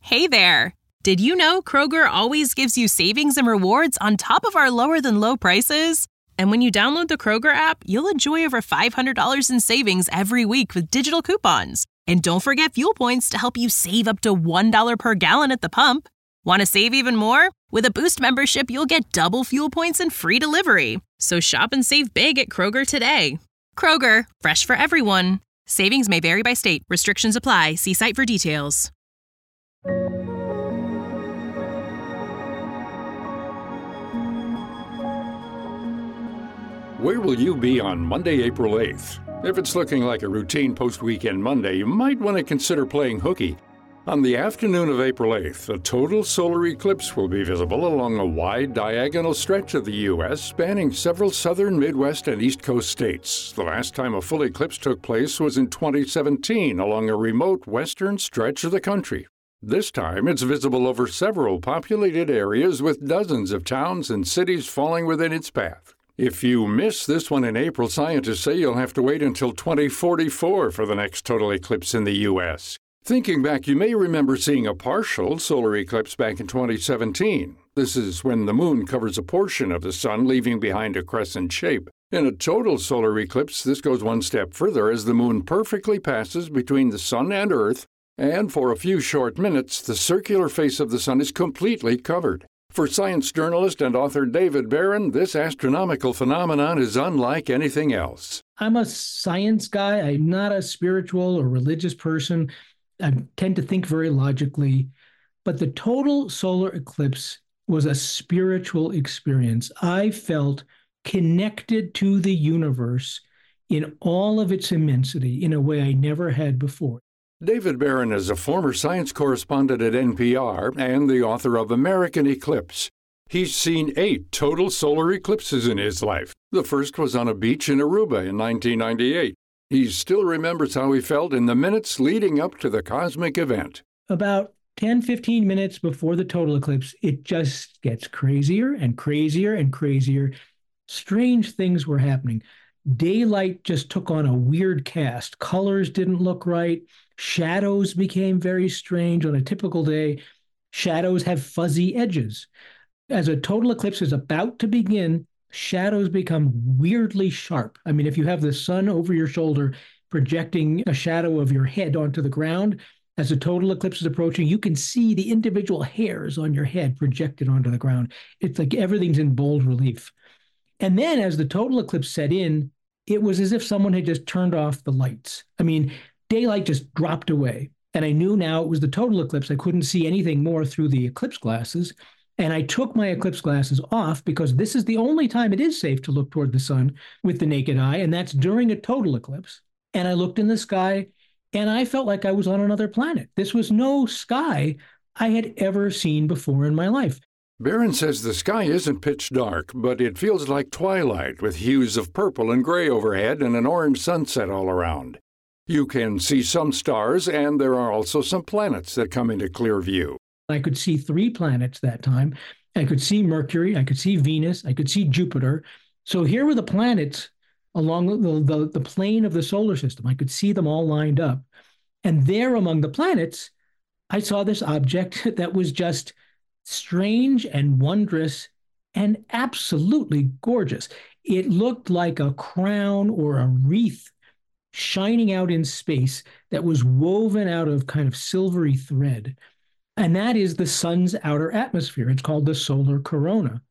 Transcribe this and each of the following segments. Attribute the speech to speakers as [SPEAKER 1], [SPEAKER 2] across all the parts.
[SPEAKER 1] Hey there! Did you know Kroger always gives you savings and rewards on top of our lower-than-low prices? And when you download the Kroger app, you'll enjoy over $500 in savings every week with digital coupons. And don't forget fuel points to help you save up to $1 per gallon at the pump. Want to save even more? With a Boost membership, you'll get double fuel points and free delivery. So shop and save big at Kroger today. Kroger, fresh for everyone. Savings may vary by state. Restrictions apply. See site for details.
[SPEAKER 2] Where will you be on Monday, April 8th? If it's looking like a routine post-weekend Monday, you might want to consider playing hooky. On the afternoon of April 8th, a total solar eclipse will be visible along a wide diagonal stretch of the U.S. spanning several southern, Midwest, and East Coast states. The last time a full eclipse took place was in 2017 along a remote western stretch of the country. This time, it's visible over several populated areas with dozens of towns and cities falling within its path. If you miss this one in April, scientists say you'll have to wait until 2044 for the next total eclipse in the U.S. Thinking back, you may remember seeing a partial solar eclipse back in 2017. This is when the moon covers a portion of the sun, leaving behind a crescent shape. In a total solar eclipse, this goes one step further as the moon perfectly passes between the sun and Earth, and for a few short minutes, the circular face of the sun is completely covered. For science journalist and author David Barron, this astronomical phenomenon is unlike anything else.
[SPEAKER 3] I'm a science guy. I'm not a spiritual or religious person. I tend to think very logically. But the total solar eclipse was a spiritual experience. I felt connected to the universe in all of its immensity in a way I never had before.
[SPEAKER 2] David Barron is a former science correspondent at NPR and the author of American Eclipse. He's seen 8 total solar eclipses in his life. The first was on a beach in Aruba in 1998. He still remembers how he felt in the minutes leading up to the cosmic event.
[SPEAKER 3] About 10, 15 minutes before the total eclipse, it just gets crazier and crazier and crazier. Strange things were happening. Daylight just took on a weird cast. Colors didn't look right. Shadows became very strange. On a typical day, shadows have fuzzy edges. As a total eclipse is about to begin, shadows become weirdly sharp. I mean, if you have the sun over your shoulder projecting a shadow of your head onto the ground, as a total eclipse is approaching, you can see the individual hairs on your head projected onto the ground. It's like everything's in bold relief. And then as the total eclipse set in, it was as if someone had just turned off the lights. I mean, daylight just dropped away. And I knew now it was the total eclipse. I couldn't see anything more through the eclipse glasses. And I took my eclipse glasses off because this is the only time it is safe to look toward the sun with the naked eye, and that's during a total eclipse. And I looked in the sky, and I felt like I was on another planet. This was no sky I had ever seen before in my life.
[SPEAKER 2] Barron says the sky isn't pitch dark, but it feels like twilight with hues of purple and gray overhead and an orange sunset all around. You can see some stars, and there are also some planets that come into clear view.
[SPEAKER 3] I could see 3 planets that time. I could see Mercury, I could see Venus, I could see Jupiter. So here were the planets along the plane of the solar system. I could see them all lined up. And there among the planets, I saw this object that was just strange and wondrous and absolutely gorgeous. It looked like a crown or a wreath shining out in space that was woven out of kind of silvery thread. And that is the sun's outer atmosphere. It's called the solar corona.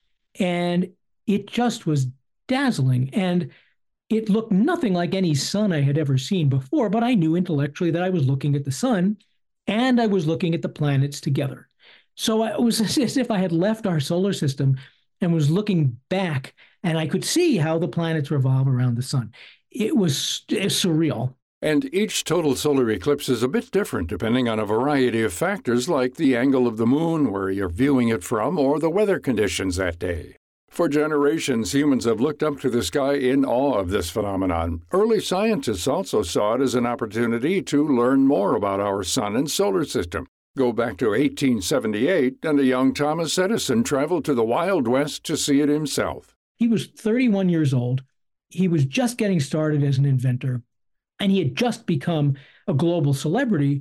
[SPEAKER 3] And it just was dazzling. And it looked nothing like any sun I had ever seen before, but I knew intellectually that I was looking at the sun and I was looking at the planets together. So it was as if I had left our solar system and was looking back, and I could see how the planets revolve around the sun. It was surreal.
[SPEAKER 2] And each total solar eclipse is a bit different depending on a variety of factors like the angle of the moon, where you're viewing it from, or the weather conditions that day. For generations, humans have looked up to the sky in awe of this phenomenon. Early scientists also saw it as an opportunity to learn more about our sun and solar system. Go back to 1878, and a young Thomas Edison traveled to the Wild West to see it himself.
[SPEAKER 3] He was 31 years old. He was just getting started as an inventor, and he had just become a global celebrity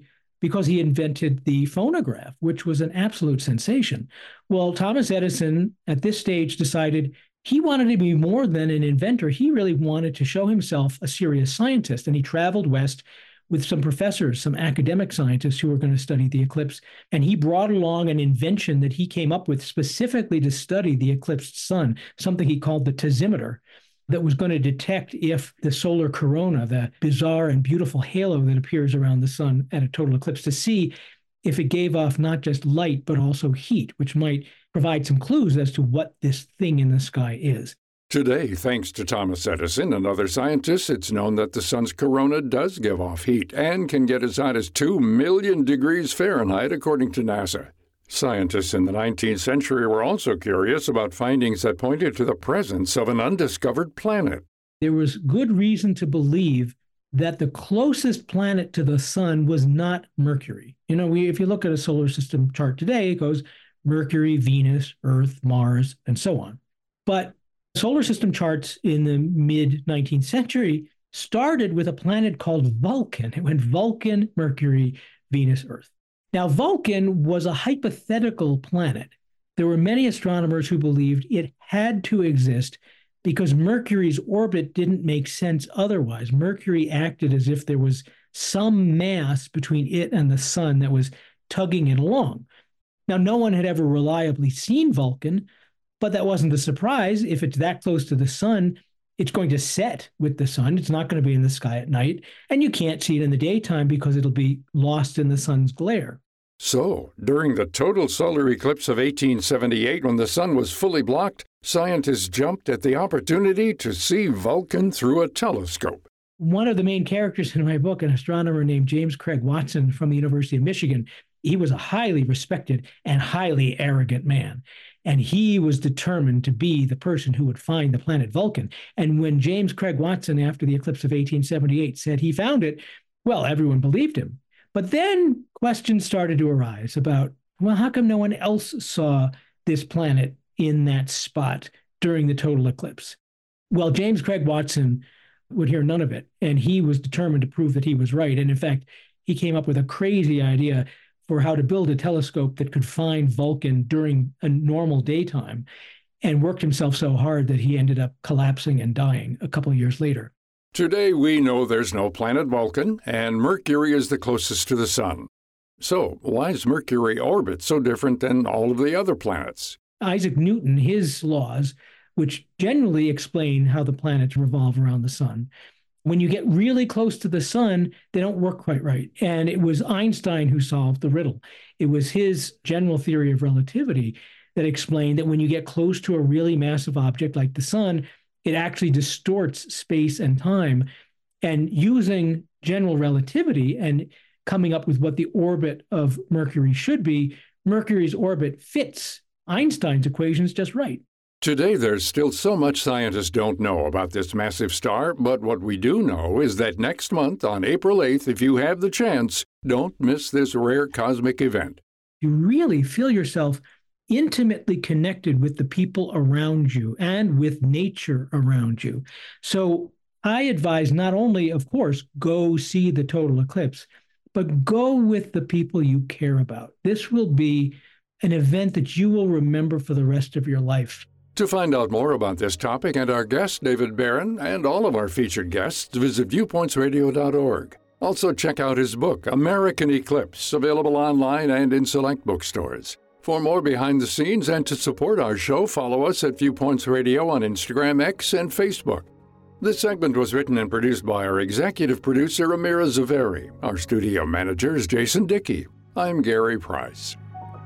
[SPEAKER 3] because he invented the phonograph, which was an absolute sensation. Well, Thomas Edison at this stage decided he wanted to be more than an inventor. He really wanted to show himself a serious scientist, and he traveled west with some professors, some academic scientists who were going to study the eclipse. And he brought along an invention that he came up with specifically to study the eclipsed sun, something he called the tasimeter, that was going to detect if the solar corona, the bizarre and beautiful halo that appears around the sun at a total eclipse, to see if it gave off not just light, but also heat, which might provide some clues as to what this thing in the sky is.
[SPEAKER 2] Today, thanks to Thomas Edison and other scientists, it's known that the sun's corona does give off heat and can get as hot as 2 million degrees Fahrenheit, according to NASA. Scientists in the 19th century were also curious about findings that pointed to the presence of an undiscovered planet.
[SPEAKER 3] There was good reason to believe that the closest planet to the sun was not Mercury. If you look at a solar system chart today, it goes Mercury, Venus, Earth, Mars, and so on. But solar system charts in the mid-19th century started with a planet called Vulcan. It went Vulcan, Mercury, Venus, Earth. Now, Vulcan was a hypothetical planet. There were many astronomers who believed it had to exist because Mercury's orbit didn't make sense otherwise. Mercury acted as if there was some mass between it and the sun that was tugging it along. Now, no one had ever reliably seen Vulcan, but that wasn't a surprise. If it's that close to the sun, it's going to set with the sun. It's not going to be in the sky at night, and you can't see it in the daytime because it'll be lost in the sun's glare.
[SPEAKER 2] So, during the total solar eclipse of 1878, when the sun was fully blocked, scientists jumped at the opportunity to see Vulcan through a telescope.
[SPEAKER 3] One of the main characters in my book, an astronomer named James Craig Watson from the University of Michigan, he was a highly respected and highly arrogant man. And he was determined to be the person who would find the planet Vulcan. And when James Craig Watson, after the eclipse of 1878, said he found it, well, everyone believed him. But then questions started to arise about, well, how come no one else saw this planet in that spot during the total eclipse? Well, James Craig Watson would hear none of it, and he was determined to prove that he was right. And in fact, he came up with a crazy idea for how to build a telescope that could find Vulcan during a normal daytime, and worked himself so hard that he ended up collapsing and dying a couple of years later.
[SPEAKER 2] Today, we know there's no planet Vulcan, and Mercury is the closest to the sun. So, why is Mercury orbit so different than all of the other planets?
[SPEAKER 3] Isaac Newton, his laws, which generally explain how the planets revolve around the sun, when you get really close to the sun, they don't work quite right. And it was Einstein who solved the riddle. It was his general theory of relativity that explained that when you get close to a really massive object like the sun, it actually distorts space and time. And using general relativity and coming up with what the orbit of Mercury should be, Mercury's orbit fits Einstein's equations just right.
[SPEAKER 2] Today, there's still so much scientists don't know about this massive star, but what we do know is that next month, on April 8th, if you have the chance, don't miss this rare cosmic event.
[SPEAKER 3] You really feel yourself intimately connected with the people around you and with nature around you. So I advise not only, of course, go see the total eclipse, but go with the people you care about. This will be an event that you will remember for the rest of your life.
[SPEAKER 2] To find out more about this topic and our guest, David Barron, and all of our featured guests, visit viewpointsradio.org. Also, check out his book, American Eclipse, available online and in select bookstores. For more behind the scenes and to support our show, follow us at Viewpoints Radio on Instagram, X, and Facebook. This segment was written and produced by our executive producer, Amira Zaveri. Our studio manager is Jason Dickey. I'm Gary Price.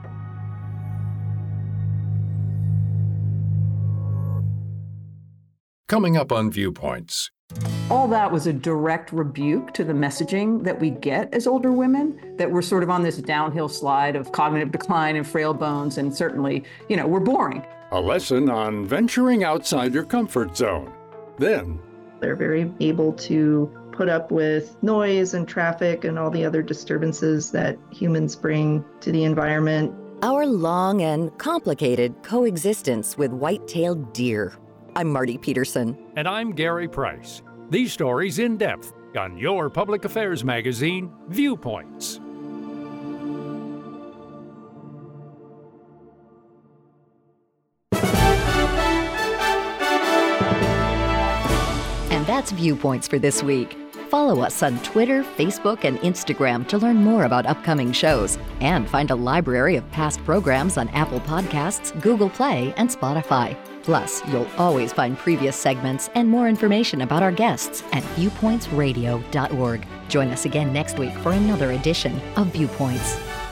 [SPEAKER 2] Coming up on Viewpoints.
[SPEAKER 4] All that was a direct rebuke to the messaging that we get as older women, that we're sort of on this downhill slide of cognitive decline and frail bones, and certainly, we're boring.
[SPEAKER 2] A lesson on venturing outside your comfort zone. Then,
[SPEAKER 5] they're very able to put up with noise and traffic and all the other disturbances that humans bring to the environment.
[SPEAKER 6] Our long and complicated coexistence with white-tailed deer. I'm Marty Peterson.
[SPEAKER 7] And I'm Gary Price. These stories in depth on your public affairs magazine, Viewpoints.
[SPEAKER 6] that's Viewpoints for this week. Follow us on Twitter, Facebook, and Instagram to learn more about upcoming shows and find a library of past programs on Apple Podcasts, Google Play, and Spotify. Plus, you'll always find previous segments and more information about our guests at viewpointsradio.org. Join us again next week for another edition of Viewpoints.